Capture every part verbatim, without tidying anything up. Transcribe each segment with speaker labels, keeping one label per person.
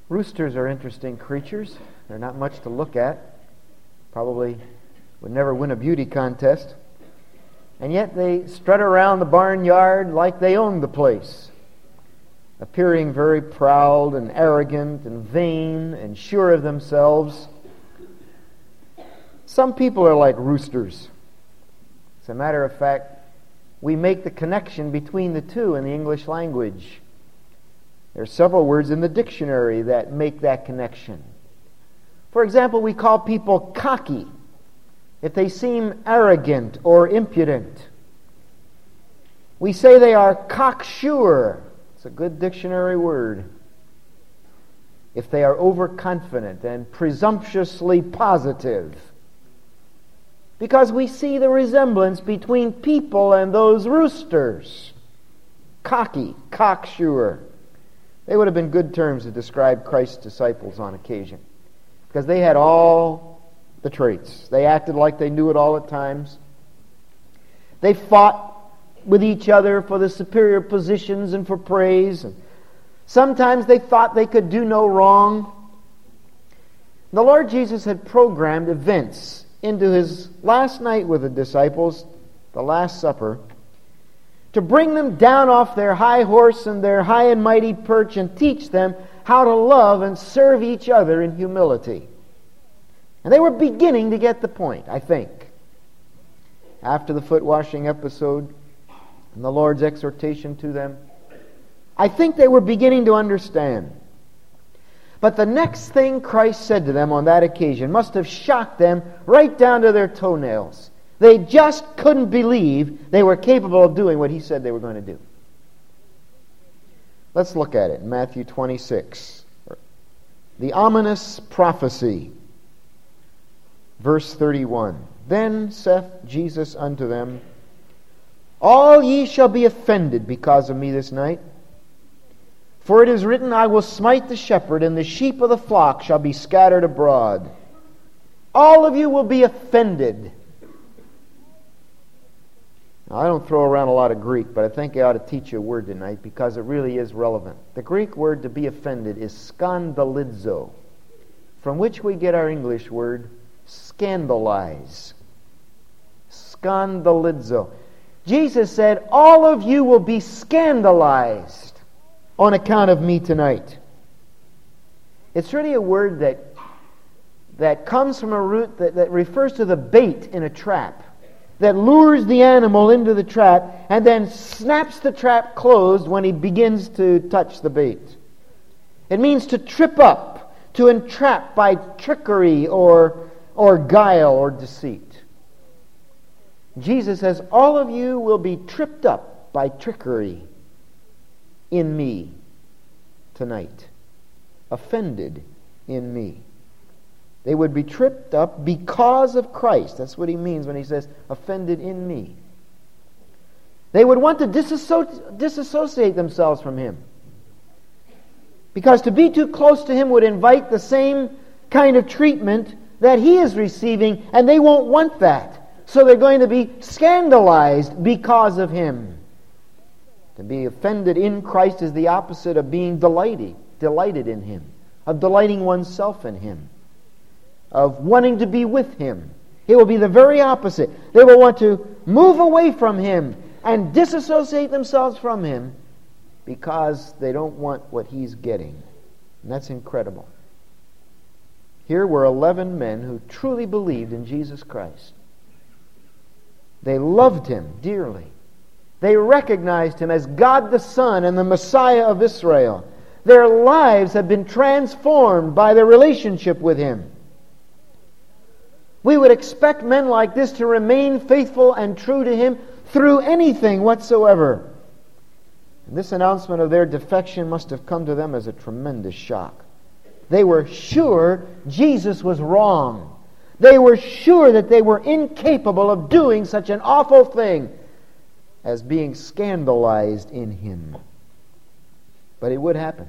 Speaker 1: Roosters are interesting creatures. They're not much to look at. Probably would never win a beauty contest. And yet they strut around the barnyard like they own the place, appearing very proud and arrogant and vain and sure of themselves. Some people are like roosters. As a matter of fact, we make the connection between the two in the English language. There are several words in the dictionary that make that connection. For example, we call people cocky if they seem arrogant or impudent. We say they are cocksure. It's a good dictionary word. If they are overconfident and presumptuously positive. Because we see the resemblance between people and those roosters. Cocky, cocksure. They would have been good terms to describe Christ's disciples on occasion. Because they had all the traits. They acted like they knew it all at times. They fought with each other for the superior positions and for praise. And sometimes they thought they could do no wrong. The Lord Jesus had programmed events into His last night with the disciples, the Last Supper, to bring them down off their high horse and their high and mighty perch and teach them how to love and serve each other in humility. And they were beginning to get the point, I think. After the foot washing episode and the Lord's exhortation to them, I think they were beginning to understand. But the next thing Christ said to them on that occasion must have shocked them right down to their toenails. They just couldn't believe they were capable of doing what He said they were going to do. Let's look at it in Matthew twenty-six. The ominous prophecy. Verse thirty-one. Then saith Jesus unto them, All ye shall be offended because of me this night. For it is written, I will smite the shepherd, and the sheep of the flock shall be scattered abroad. All of you will be offended. Now, I don't throw around a lot of Greek, but I think I ought to teach you a word tonight because it really is relevant. The Greek word to be offended is skandalizo, from which we get our English word scandalize. Skandalizo. Jesus said, all of you will be scandalized on account of me tonight. It's really a word that that comes from a root that, that refers to the bait in a trap, that lures the animal into the trap and then snaps the trap closed when he begins to touch the bait. It means to trip up, to entrap by trickery or, or guile or deceit. Jesus says, all of you will be tripped up by trickery in me tonight. Offended in me. They would be tripped up because of Christ. That's what he means when he says, offended in me. They would want to disasso- disassociate themselves from Him. Because to be too close to Him would invite the same kind of treatment that He is receiving, and they won't want that. So they're going to be scandalized because of Him. To be offended in Christ is the opposite of being delighted, delighted in Him, of delighting oneself in Him, of wanting to be with Him. It will be the very opposite. They will want to move away from Him and disassociate themselves from Him because they don't want what He's getting. And that's incredible. Here were eleven men who truly believed in Jesus Christ. They loved Him dearly. They recognized Him as God the Son and the Messiah of Israel. Their lives have been transformed by their relationship with Him. We would expect men like this to remain faithful and true to Him through anything whatsoever. And this announcement of their defection must have come to them as a tremendous shock. They were sure Jesus was wrong. They were sure that they were incapable of doing such an awful thing as being scandalized in Him. But it would happen.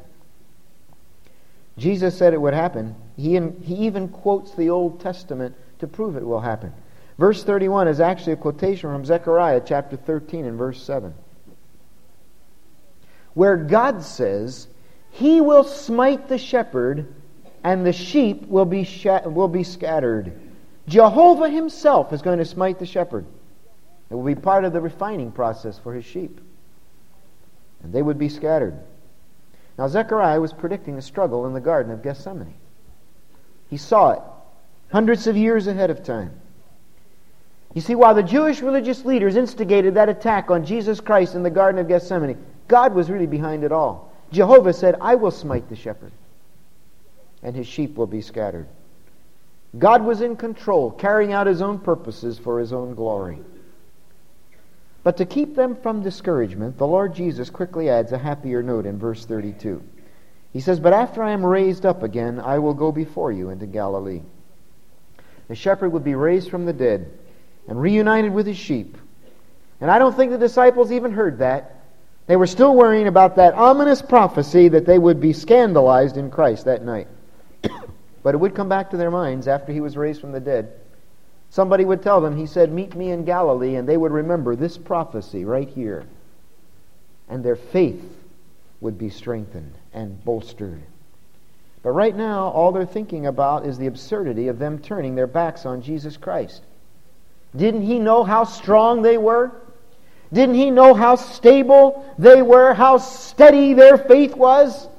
Speaker 1: Jesus said it would happen. He, in, he even quotes the Old Testament to prove it will happen. Verse thirty-one is actually a quotation from Zechariah chapter thirteen and verse seven, where God says, He will smite the shepherd, and the sheep will be sh- will be scattered. Jehovah himself is going to smite the shepherd. It will be part of the refining process for his sheep. And they would be scattered. Now Zechariah was predicting a struggle in the Garden of Gethsemane. He saw it hundreds of years ahead of time. You see, while the Jewish religious leaders instigated that attack on Jesus Christ in the Garden of Gethsemane, God was really behind it all. Jehovah said, I will smite the shepherd, and his sheep will be scattered. God was in control, carrying out his own purposes for his own glory. But to keep them from discouragement, the Lord Jesus quickly adds a happier note in verse thirty-two. He says, but after I am raised up again, I will go before you into Galilee. The shepherd would be raised from the dead and reunited with his sheep. And I don't think the disciples even heard that. They were still worrying about that ominous prophecy that they would be scandalized in Christ that night. But it would come back to their minds after he was raised from the dead. Somebody would tell them, he said, meet me in Galilee, and they would remember this prophecy right here. And their faith would be strengthened and bolstered. But right now, all they're thinking about is the absurdity of them turning their backs on Jesus Christ. Didn't he know how strong they were? Didn't he know how stable they were, how steady their faith was?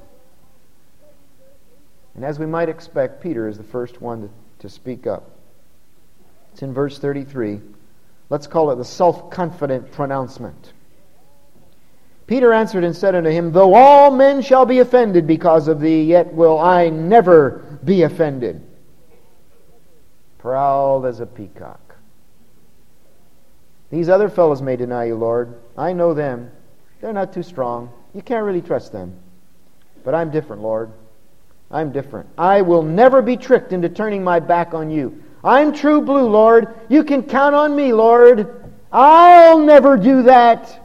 Speaker 1: And as we might expect, Peter is the first one to, to speak up. It's in verse thirty-three. Let's call it the self-confident pronouncement. Peter answered and said unto him, though all men shall be offended because of thee, yet will I never be offended. Proud as a peacock. These other fellows may deny you, Lord. I know them. They're not too strong. You can't really trust them. But I'm different, Lord. I'm different. I will never be tricked into turning my back on you. I'm true blue, Lord. You can count on me, Lord. I'll never do that.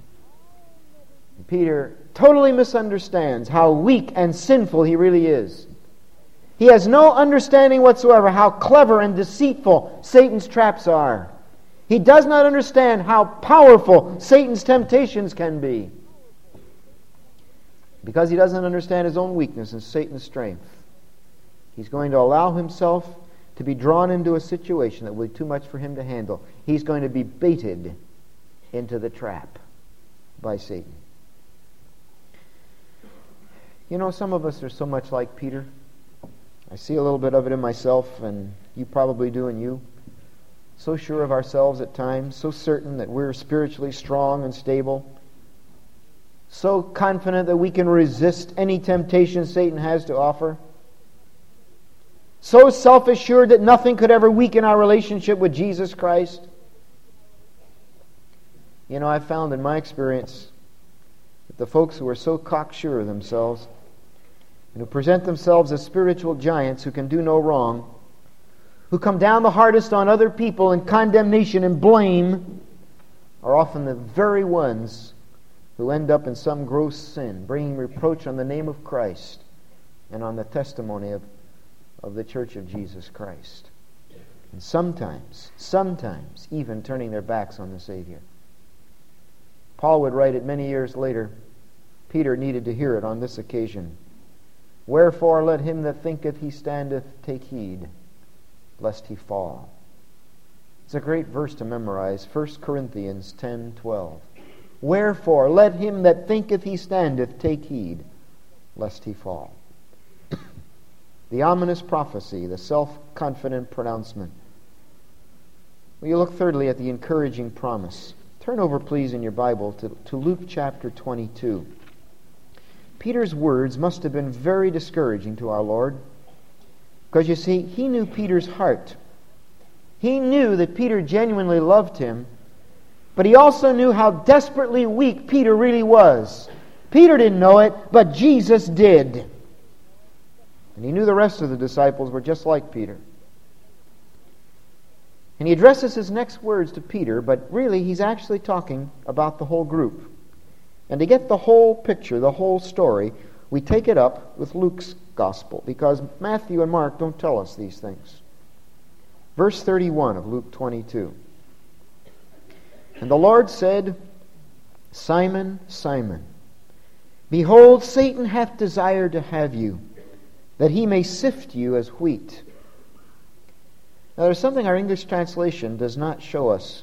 Speaker 1: Peter totally misunderstands how weak and sinful he really is. He has no understanding whatsoever how clever and deceitful Satan's traps are. He does not understand how powerful Satan's temptations can be. Because he doesn't understand his own weakness and Satan's strength, he's going to allow himself to be drawn into a situation that will be too much for him to handle. He's going to be baited into the trap by Satan. You know, some of us are so much like Peter. I see a little bit of it in myself, and you probably do in you. So sure of ourselves at times, so certain that we're spiritually strong and stable, so confident that we can resist any temptation Satan has to offer, so self-assured that nothing could ever weaken our relationship with Jesus Christ. You know, I've found in my experience that the folks who are so cocksure of themselves and who present themselves as spiritual giants who can do no wrong, who come down the hardest on other people in condemnation and blame, are often the very ones who end up in some gross sin, bringing reproach on the name of Christ and on the testimony of, of the Church of Jesus Christ. And sometimes, sometimes even turning their backs on the Savior. Paul would write it many years later. Peter needed to hear it on this occasion. Wherefore let him that thinketh he standeth take heed, lest he fall. It's a great verse to memorize, First Corinthians ten twelve. Wherefore let him that thinketh he standeth take heed, lest he fall. The ominous prophecy, the self-confident pronouncement. Will you look thirdly at the encouraging promise? Turn over, please, in your Bible to, to Luke chapter twenty-two. Peter's words must have been very discouraging to our Lord. Because you see, he knew Peter's heart. He knew that Peter genuinely loved him, but he also knew how desperately weak Peter really was. Peter didn't know it, but Jesus did. And he knew the rest of the disciples were just like Peter. And he addresses his next words to Peter, but really he's actually talking about the whole group. And to get the whole picture, the whole story, we take it up with Luke's gospel, because Matthew and Mark don't tell us these things. Verse thirty-one of Luke twenty-two. And the Lord said, Simon, Simon, Behold, Satan hath desired to have you, that he may sift you as wheat. Now there's something our English translation does not show us.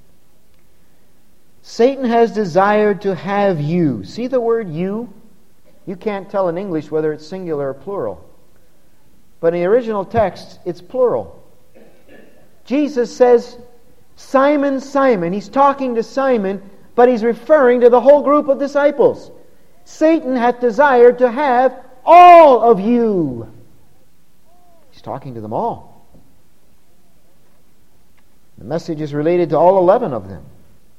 Speaker 1: Satan has desired to have you. See the word you? You can't tell in English whether it's singular or plural. But in the original text, it's plural. Jesus says, Simon, Simon. He's talking to Simon, but he's referring to the whole group of disciples. Satan hath desired to have all of you. He's talking to them all. The message is related to all eleven of them.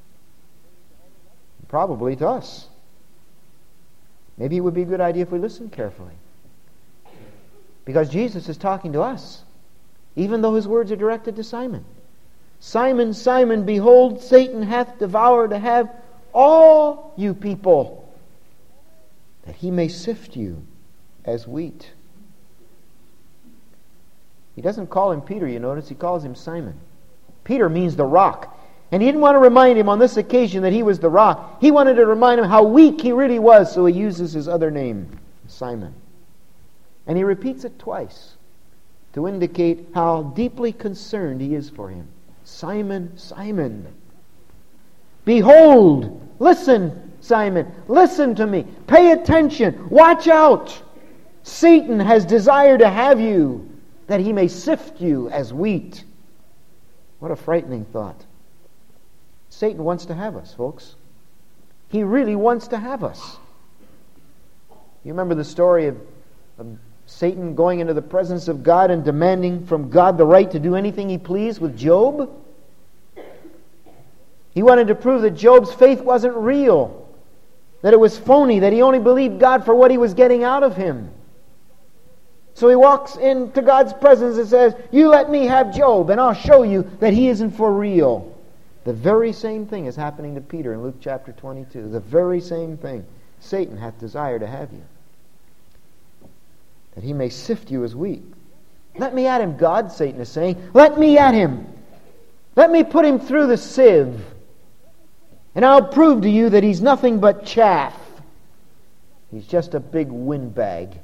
Speaker 1: Probably to us. Maybe it would be a good idea if we listened carefully. Because Jesus is talking to us, even though his words are directed to Simon. Simon, Simon, behold, Satan hath devoured to have all you people, that he may sift you as wheat. He doesn't call him Peter, you notice. He calls him Simon. Peter means the rock. And he didn't want to remind him on this occasion that he was the rock. He wanted to remind him how weak he really was, so he uses his other name, Simon. And he repeats it twice to indicate how deeply concerned he is for him. Simon, Simon. Behold, listen, Simon, listen to me. Pay attention. Watch out. Satan has desired to have you, that he may sift you as wheat. What a frightening thought. Satan wants to have us, folks. He really wants to have us. You remember the story of, of Satan going into the presence of God and demanding from God the right to do anything he pleased with Job? He wanted to prove that Job's faith wasn't real, that it was phony, that he only believed God for what he was getting out of him. So he walks into God's presence and says, you let me have Job and I'll show you that he isn't for real. The very same thing is happening to Peter in Luke chapter twenty-two. The very same thing. Satan hath desire to have you, that he may sift you as wheat. Let me at him, God, Satan is saying. Let me at him. Let me put him through the sieve. And I'll prove to you that he's nothing but chaff. He's just a big windbag.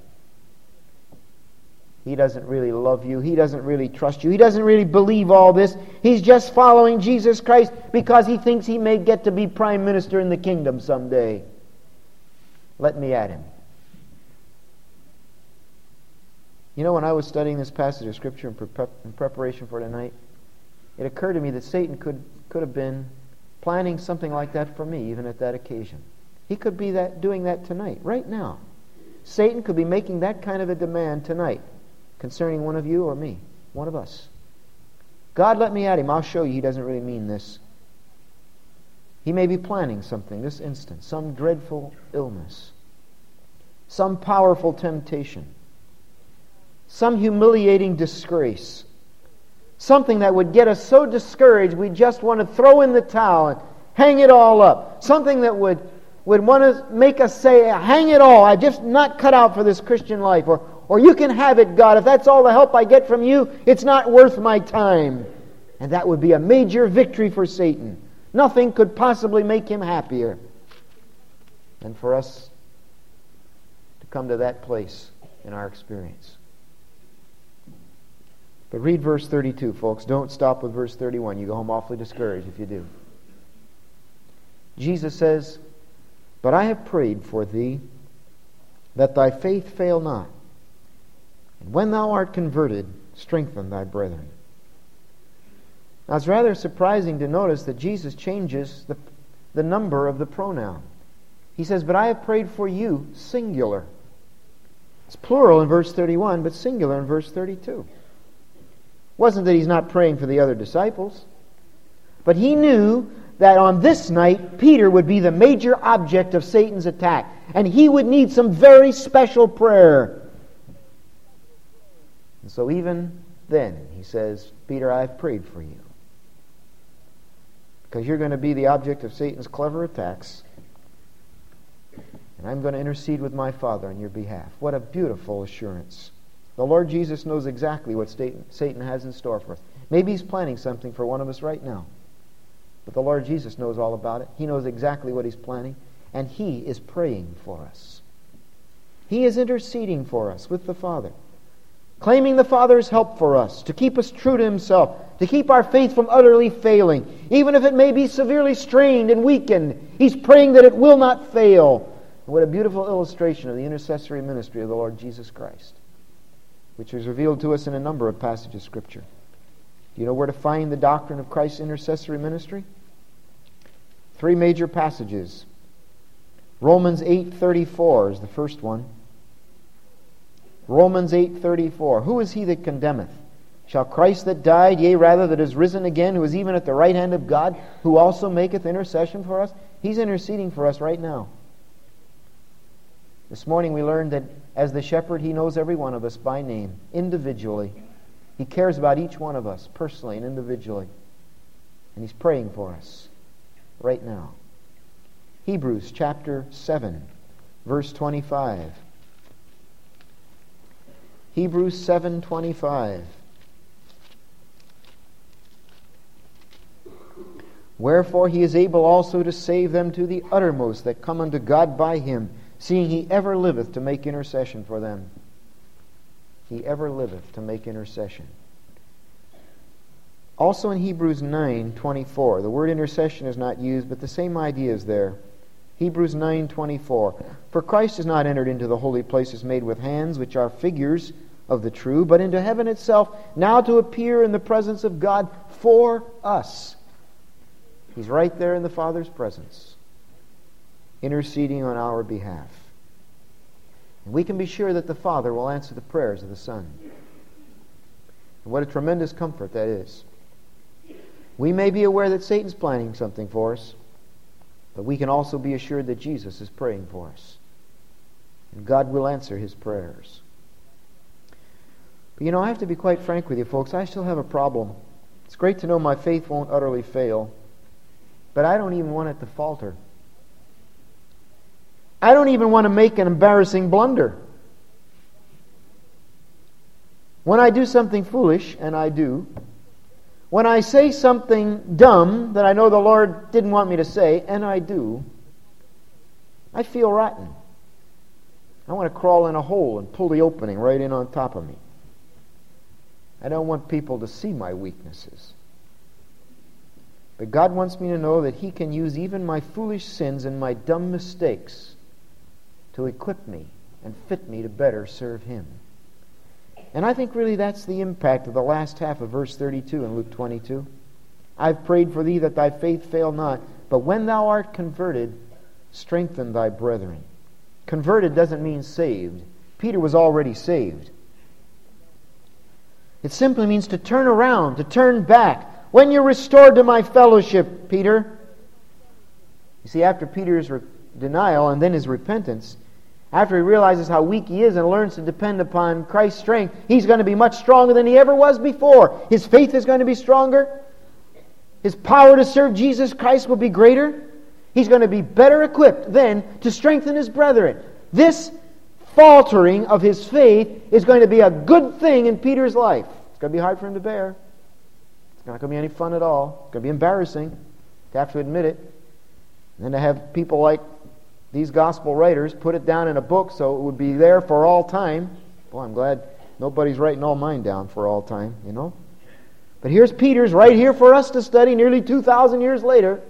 Speaker 1: He doesn't really love you. He doesn't really trust you. He doesn't really believe all this. He's just following Jesus Christ because he thinks he may get to be prime minister in the kingdom someday. Let me at him. You know, when I was studying this passage of Scripture in, pre- in preparation for tonight, it occurred to me that Satan could, could have been planning something like that for me, even at that occasion. He could be that doing that tonight, right now. Satan could be making that kind of a demand tonight concerning one of you or me, one of us. God, let me at him. I'll show you he doesn't really mean this. He may be planning something this instant, some dreadful illness, some powerful temptation, some humiliating disgrace, something that would get us so discouraged we just want to throw in the towel and hang it all up, something that would, would want to make us say, hang it all, I'm just not cut out for this Christian life, or Or you can have it, God. If that's all the help I get from you, it's not worth my time. And that would be a major victory for Satan. Nothing could possibly make him happier than for us to come to that place in our experience. But read verse thirty-two, folks. Don't stop with verse thirty-one. You go home awfully discouraged if you do. Jesus says, but I have prayed for thee, that thy faith fail not. And when thou art converted, strengthen thy brethren. Now it's rather surprising to notice that Jesus changes the, the number of the pronoun. He says, but I have prayed for you, singular. It's plural in verse thirty-one, but singular in verse thirty-two. It wasn't that he's not praying for the other disciples, but he knew that on this night, Peter would be the major object of Satan's attack, and he would need some very special prayer. And so even then, he says, Peter, I have prayed for you. Because you're going to be the object of Satan's clever attacks. And I'm going to intercede with my Father on your behalf. What a beautiful assurance. The Lord Jesus knows exactly what Satan has in store for us. Maybe he's planning something for one of us right now. But the Lord Jesus knows all about it. He knows exactly what he's planning. and He is praying for us. He is interceding for us with the Father, claiming the Father's help for us, to keep us true to Himself, to keep our faith from utterly failing, even if it may be severely strained and weakened. He's praying that it will not fail. And what a beautiful illustration of the intercessory ministry of the Lord Jesus Christ, which is revealed to us in a number of passages of Scripture. Do you know where to find the doctrine of Christ's intercessory ministry? Three major passages. Romans eight thirty-four is the first one. Romans eight thirty-four. Who is he that condemneth? Shall Christ that died, yea, rather that is risen again, who is even at the right hand of God, who also maketh intercession for us? He's interceding for us right now. This morning we learned that as the shepherd, He knows every one of us by name, individually. He cares about each one of us personally and individually. And He's praying for us right now. Hebrews chapter seven, verse twenty-five. Hebrews seven twenty-five. Wherefore He is able also to save them to the uttermost that come unto God by Him, seeing He ever liveth to make intercession for them. He ever liveth to make intercession. Also in Hebrews nine twenty-four, the word intercession is not used, but the same idea is there. Hebrews nine twenty-four. For Christ is not entered into the holy places made with hands, which are figures of the true, but into heaven itself, now to appear in the presence of God for us. He's right there in the Father's presence, interceding on our behalf. And we can be sure that the Father will answer the prayers of the Son. And what a tremendous comfort that is. We may be aware that Satan's planning something for us, but we can also be assured that Jesus is praying for us. And God will answer His prayers. But you know, I have to be quite frank with you folks, I still have a problem. It's great to know my faith won't utterly fail, but I don't even want it to falter. I don't even want to make an embarrassing blunder. When I do something foolish, and I do, when I say something dumb that I know the Lord didn't want me to say, and I do, I feel rotten. I want to crawl in a hole and pull the opening right in on top of me. I don't want people to see my weaknesses. But God wants me to know that He can use even my foolish sins and my dumb mistakes to equip me and fit me to better serve Him. And I think really that's the impact of the last half of verse thirty-two in Luke twenty-two. I've prayed for thee that thy faith fail not, but when thou art converted, strengthen thy brethren. Converted doesn't mean saved. Peter was already saved. It simply means to turn around, to turn back. When you're restored to my fellowship, Peter. You see, after Peter's re- denial and then his repentance, after he realizes how weak he is and learns to depend upon Christ's strength, he's going to be much stronger than he ever was before. His faith is going to be stronger. His power to serve Jesus Christ will be greater. He's going to be better equipped then to strengthen his brethren. This faltering of his faith is going to be a good thing in Peter's life. It's going to be hard for him to bear. It's not going to be any fun at all. It's going to be embarrassing to have to admit it. And then to have people like these gospel writers put it down in a book so it would be there for all time. Boy, I'm glad nobody's writing all mine down for all time, you know. But here's Peter's right here for us to study nearly two thousand years later.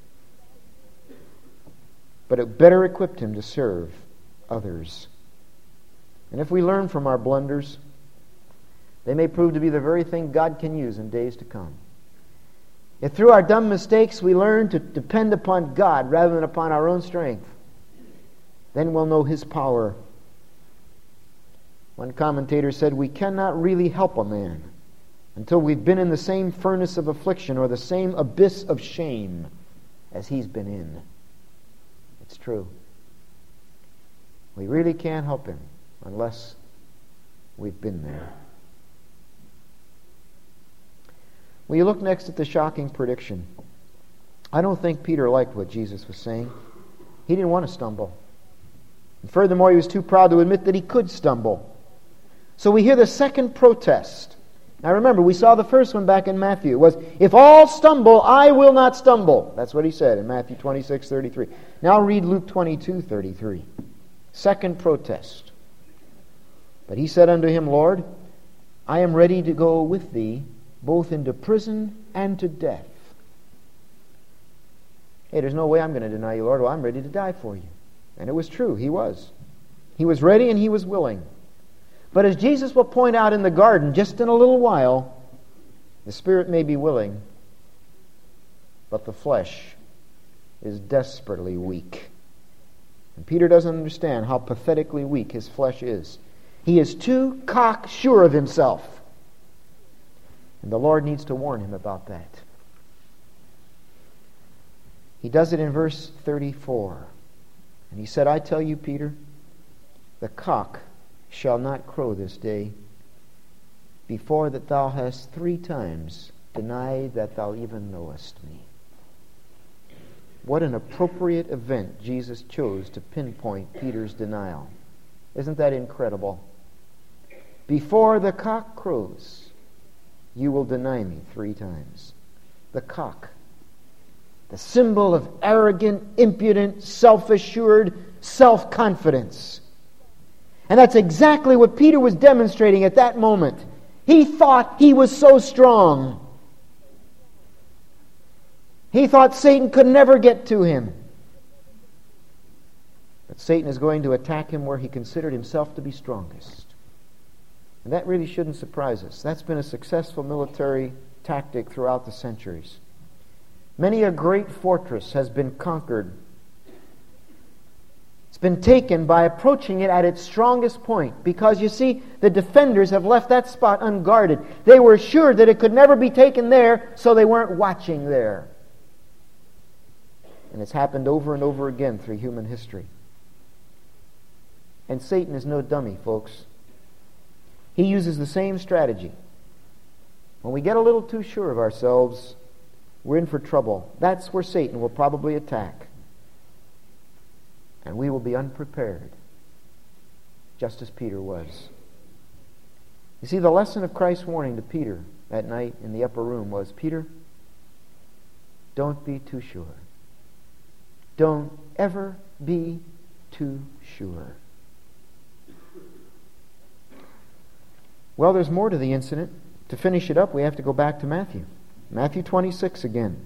Speaker 1: But it better equipped him to serve others. And if we learn from our blunders, they may prove to be the very thing God can use in days to come. If through our dumb mistakes we learn to depend upon God rather than upon our own strength, then we'll know His power. One commentator said, we cannot really help a man until we've been in the same furnace of affliction or the same abyss of shame as he's been in. It's true. We really can't help him unless we've been there. Well, you look next at the shocking prediction. I don't think Peter liked what Jesus was saying. He didn't want to stumble. And furthermore, he was too proud to admit that he could stumble. So we hear the second protest Now remember, we saw the first one back in Matthew. It was, if all stumble, I will not stumble. That's what he said in Matthew twenty-six thirty-three. Now read Luke twenty-two thirty-three. Second protest. But he said unto him, Lord, I am ready to go with thee, both into prison and to death. Hey, there's no way I'm going to deny you, Lord. Well, I'm ready to die for you. And it was true. He was. He was ready and he was willing. But as Jesus will point out in the garden just in a little while, the spirit may be willing, but the flesh is desperately weak. And Peter doesn't understand how pathetically weak his flesh is. He is too cocksure of himself. And the Lord needs to warn him about that. He does it in verse thirty-four. And he said, I tell you, Peter, the cock shall not crow this day before that thou hast three times denied that thou even knowest me. What an appropriate event Jesus chose to pinpoint Peter's denial. Isn't that incredible? Before the cock crows, you will deny me three times. The cock, the symbol of arrogant, impudent, self-assured self-confidence. And that's exactly what Peter was demonstrating at that moment. He thought he was so strong. He thought Satan could never get to him. But Satan is going to attack him where he considered himself to be strongest. And that really shouldn't surprise us. That's been a successful military tactic throughout the centuries. Many a great fortress has been conquered. It's been taken by approaching it at its strongest point, because you see, the defenders have left that spot unguarded. They were sure that it could never be taken there, so they weren't watching there. And it's happened over and over again through human history. And Satan is no dummy, folks. He uses the same strategy. When we get a little too sure of ourselves, we're in for trouble. That's where Satan will probably attack. And we will be unprepared, just as Peter was. You see, the lesson of Christ's warning to Peter that night in the upper room was, Peter, don't be too sure. Don't ever be too sure. Well, there's more to the incident. To finish it up, we have to go back to Matthew. Matthew twenty-six again.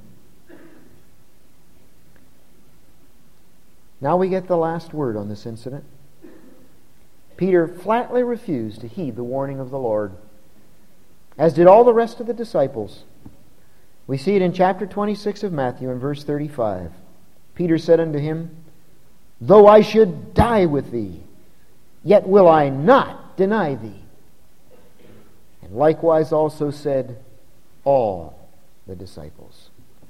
Speaker 1: Now we get the last word on this incident. Peter flatly refused to heed the warning of the Lord, as did all the rest of the disciples. We see it in chapter twenty-six of Matthew in verse thirty-five. Peter said unto him, Though I should die with thee, yet will I not deny thee. And likewise also said all the disciples.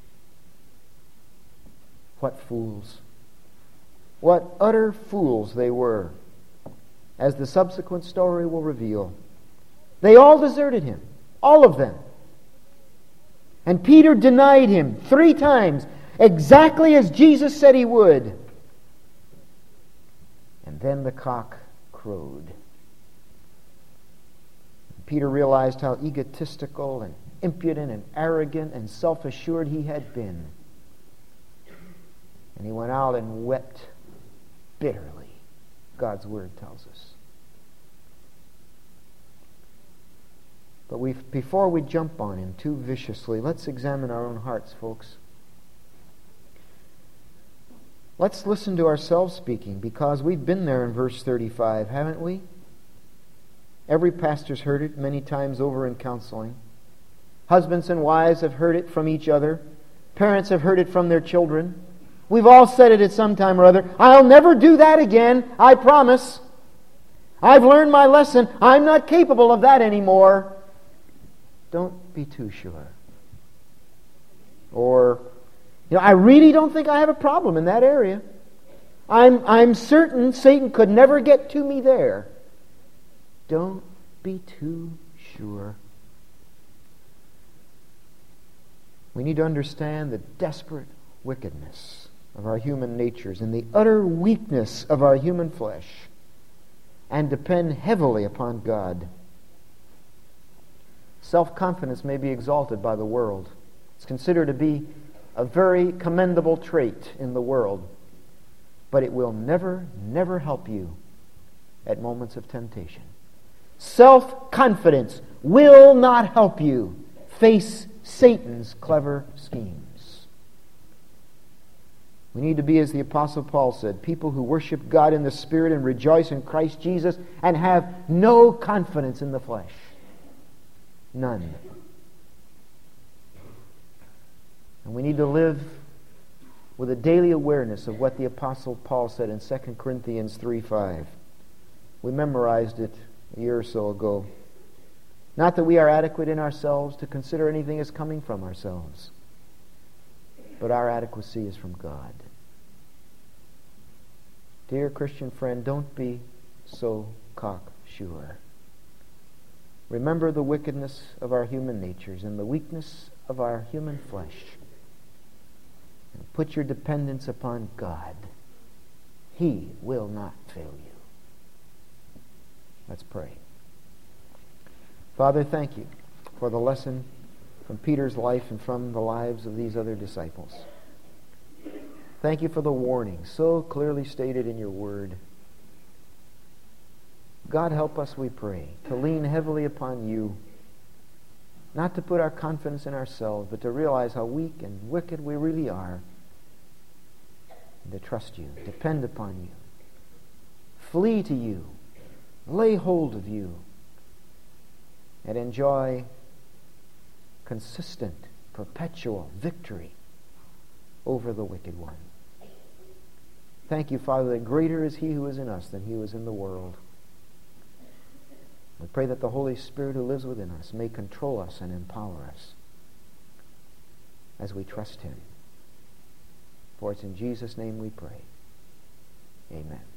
Speaker 1: What fools! What utter fools they were, as the subsequent story will reveal. They all deserted him, all of them. And Peter denied him three times, exactly as Jesus said he would. And then the cock crowed. Peter realized how egotistical and impudent and arrogant and self-assured he had been. And he went out and wept bitterly, God's Word tells us. But we, before we jump on him too viciously, let's examine our own hearts, folks. Let's listen to ourselves speaking, because we've been there in verse thirty-five, haven't we? Every pastor's heard it many times over in counseling. Husbands and wives have heard it from each other. Parents have heard it from their children. We've all said it at some time or other. I'll never do that again, I promise. I've learned my lesson. I'm not capable of that anymore. Don't be too sure. Or, you know, I really don't think I have a problem in that area. I'm, I'm certain Satan could never get to me there. Don't be too sure. We need to understand the desperate wickedness of our human natures and the utter weakness of our human flesh, and depend heavily upon God. Self-confidence may be exalted by the world. It's considered to be a very commendable trait in the world, but it will never, never help you at moments of temptation. Self-confidence will not help you face Satan's clever schemes. We need to be, as the Apostle Paul said, people who worship God in the Spirit and rejoice in Christ Jesus and have no confidence in the flesh. None. And we need to live with a daily awareness of what the Apostle Paul said in Second Corinthians three five. We memorized it a year or so ago. Not that we are adequate in ourselves to consider anything as coming from ourselves, but our adequacy is from God. Dear Christian friend, don't be so cocksure. Remember the wickedness of our human natures and the weakness of our human flesh. And put your dependence upon God. He will not fail you. Let's pray. Father, thank you for the lesson from Peter's life and from the lives of these other disciples. Thank you for the warning so clearly stated in your word. God, help us, we pray, to lean heavily upon you, not to put our confidence in ourselves, but to realize how weak and wicked we really are, and to trust you, depend upon you, flee to you, lay hold of you, and enjoy consistent, perpetual victory over the wicked one. Thank you, Father, that greater is he who is in us than he who is in the world. We pray that the Holy Spirit who lives within us may control us and empower us as we trust him. For it's in Jesus' name we pray. Amen.